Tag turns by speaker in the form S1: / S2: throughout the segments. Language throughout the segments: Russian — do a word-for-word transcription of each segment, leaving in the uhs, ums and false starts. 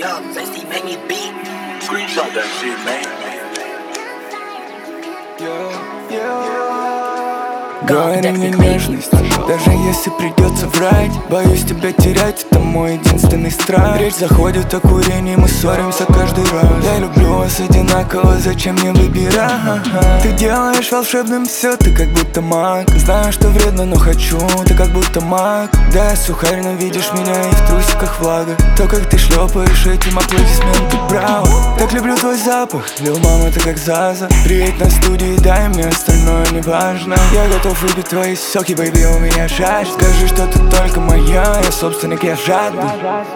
S1: up, say she make me beat.
S2: Screenshot that shit, man.
S3: Говори мне нежность, даже если придется врать. Боюсь тебя терять, это мой единственный страх. Речь заходит о курении, мы ссоримся каждый раз. Я люблю вас одинаково, зачем мне выбирать? Ты делаешь волшебным все, ты как будто маг. Знаю, что вредно, но хочу, ты как будто маг. Да, я сухарь, но видишь меня и в трусиках влага. То, как ты шлепаешь этим, аплодисменты, браво. Так люблю твой запах, Лил мама, ты как Заза. Приедь на студию, дай мне, остальное не важно. Я готов выпить твои соки, бэйби, у меня жажда. Скажи, что ты только моя, я собственник, я жадный.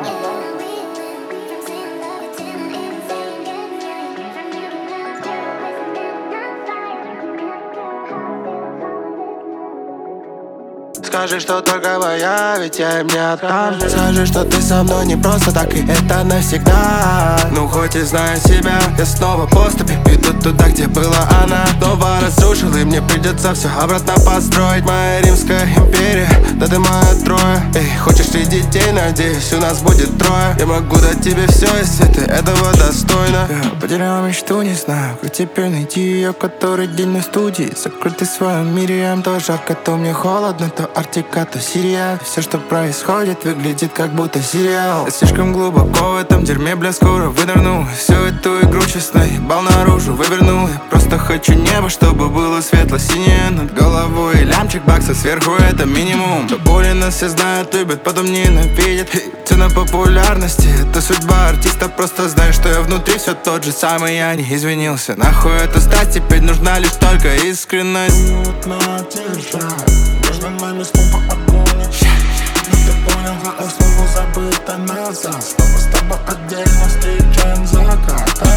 S4: Скажи, что только моя, ведь я им не отдам. Скажи, что ты со мной не просто так, и это навсегда. Ну хоть и знаю себя, я снова поступи. Иду туда, где была она. Снова разрушил, и мне придется все обратно построить. Моя Римская империя, да ты моя Троя. Эй, хочешь ты детей, надеюсь, у нас будет трое. Я могу дать тебе все, если ты этого достойна. Я потерял мечту, не знаю, как теперь найти ее, который день на студии. Закрытый в своем мире, я им то жарко, то мне холодно, то Арктика, то Сирия. Все, что происходит, выглядит как будто сериал. Я слишком глубоко в этом дерьме, бля, скоро вынырну. Всю эту игру честно ебал наружу, вывернул. Я просто хочу небо, чтобы было светло-синее над головой. Лямчик баксов сверху, это минимум. До боли нас все знают, любят, потом ненавидят. Цена популярности, это судьба артиста. Просто знаю, что я внутри все тот же самый. Я не извинился, нахуй эту страсть. Теперь нужна лишь только искренность.
S5: Между нами снова огонь. Но ты понял, а снова забыта назад. Снова с тобой отдельно встречаем закат.